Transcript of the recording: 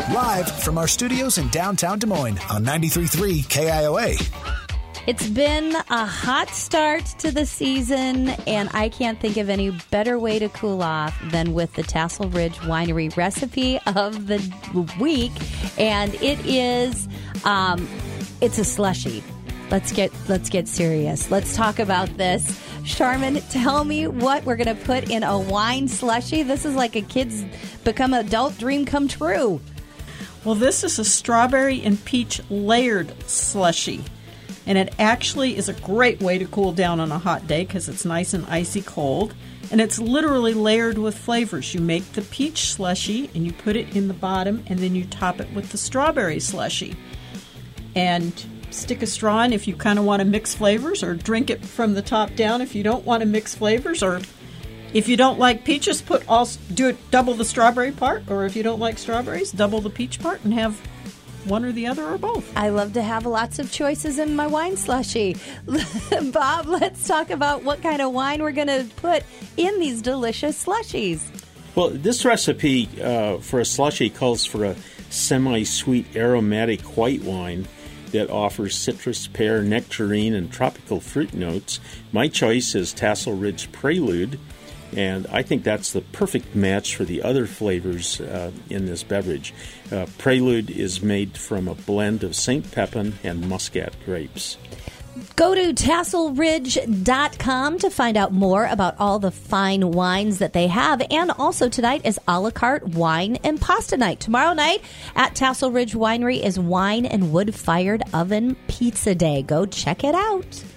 Live from our studios in downtown Des Moines on 93.3 KIOA. It's been a hot start to the season, and I can't think of any better way to cool off than with the Tassel Ridge Winery recipe of the week. And it is, it's a slushie. Let's get serious. Let's talk about this. Charmin, tell me what we're going to put in a wine slushie. This is like a kid's become adult dream come true. Well, this is a strawberry and peach layered slushie. And it actually is a great way to cool down on a hot day because it's nice and icy cold. And it's literally layered with flavors. You make the peach slushie and you put it in the bottom, and then you top it with the strawberry slushie. And stick a straw in if you kind of want to mix flavors, or drink it from the top down if you don't want to mix flavors. Or if you don't like peaches, double the strawberry part. Or if you don't like strawberries, double the peach part and have one or the other or both. I love to have lots of choices in my wine slushie. Bob, let's talk about what kind of wine we're going to put in these delicious slushies. Well, this recipe for a slushie calls for a semi-sweet aromatic white wine that offers citrus, pear, nectarine, and tropical fruit notes. My choice is Tassel Ridge Prelude, and I think that's the perfect match for the other flavors in this beverage. Prelude is made from a blend of St. Pepin and Muscat grapes. Go to tasselridge.com to find out more about all the fine wines that they have. And also tonight is a la carte wine and pasta night. Tomorrow night at Tassel Ridge Winery is wine and wood-fired oven pizza day. Go check it out.